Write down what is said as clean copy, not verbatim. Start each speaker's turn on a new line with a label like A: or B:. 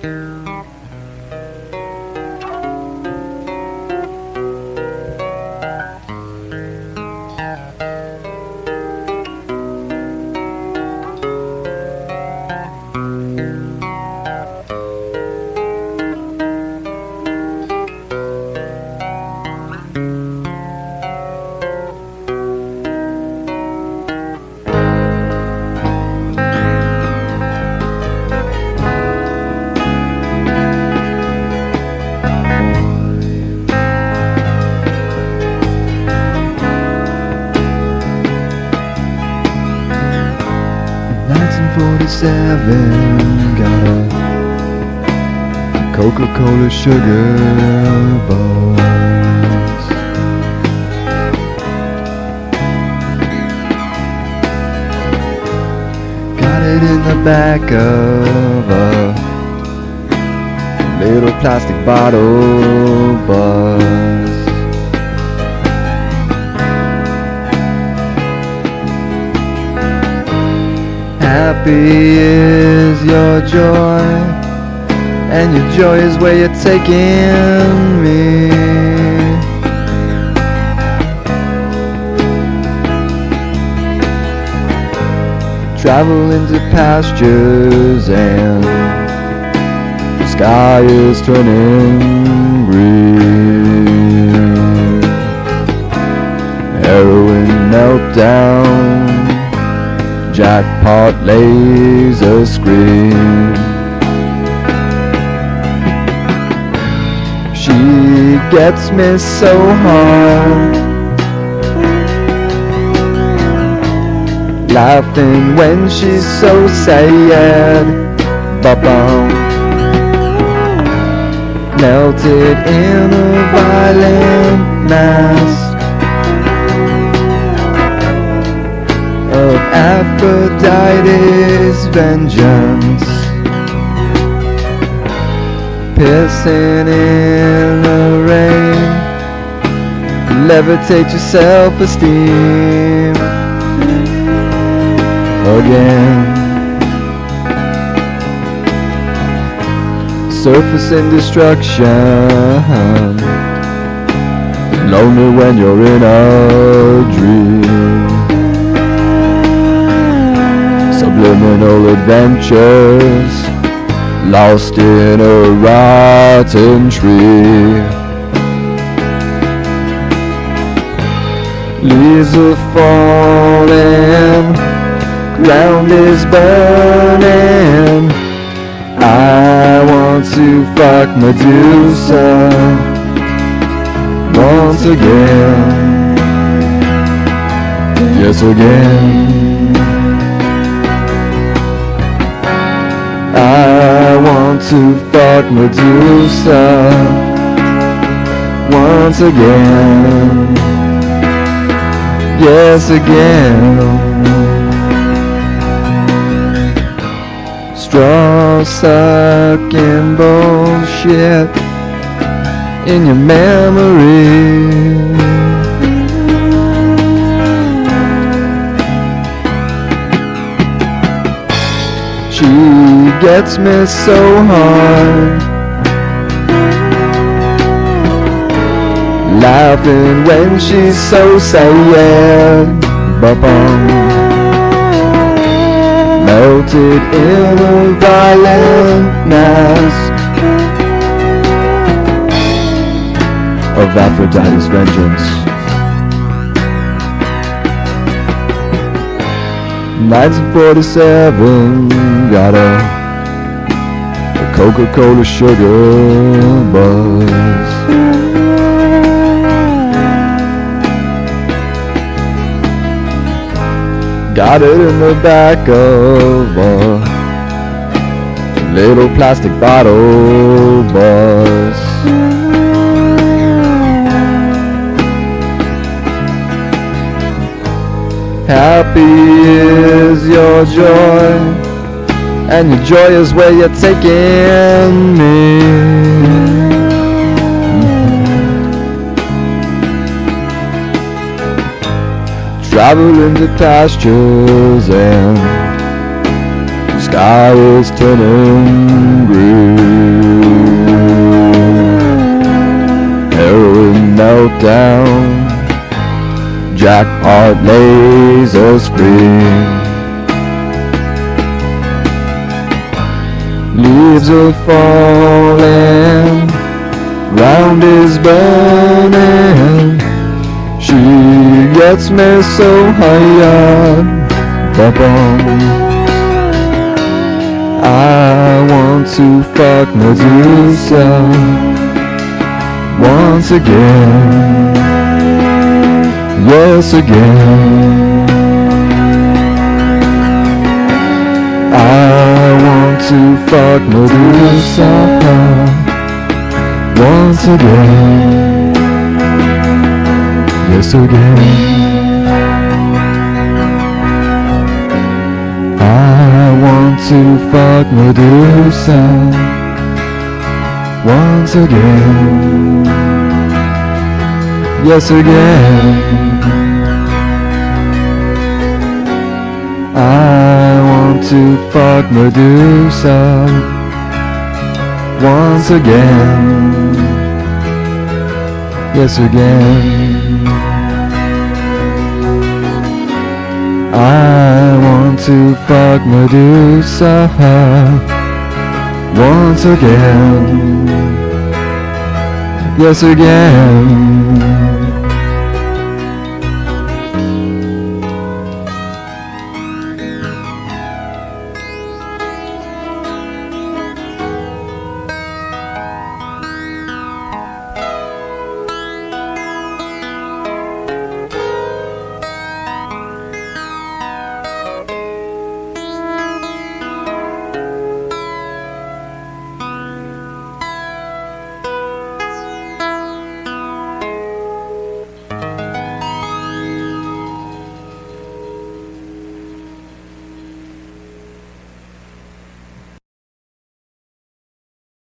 A: Got a Coca-Cola sugar buzz. Got it in the back of a little plastic bottle bus. Happy is your joy, and your joy is where you're taking me. Travel into pastures and the sky is turning green. Heroin meltdown, jackpot laser screen. She gets me so hard, laughing when she's so sad. Ba-bum. Melted in a violent mass of Aphrodite's vengeance, pissing in the rain, levitate your self-esteem again. Surface in destruction, lonely when you're in a dream. Subliminal adventures, lost in a rotten tree. Leaves are falling, ground is burning. I want to fuck Medusa once again. Yes, again. I want to fuck Medusa once again. Yes, again. Straw sucking bullshit in your memory. She gets me so hard, laughing when she's so sad. Ba-bum. Melted in a violent mass of Aphrodite's vengeance. 1947, got a Coca-Cola sugar buzz. Got it in the back of a little plastic bottle bus. Happy is your joy, and your joy is where you're taking me. Travel into pastures and the sky is turning green. go down. Jackpot laser scream. Leaves are falling, round is burning. She gets me so high on the bone. I want to fuck Medusa once again, yes again. I want to fuck Medusa once again, yes again. I want to fuck Medusa once again, yes again. I want to fuck Medusa once again, yes again. I want to fuck Medusa once again, yes again.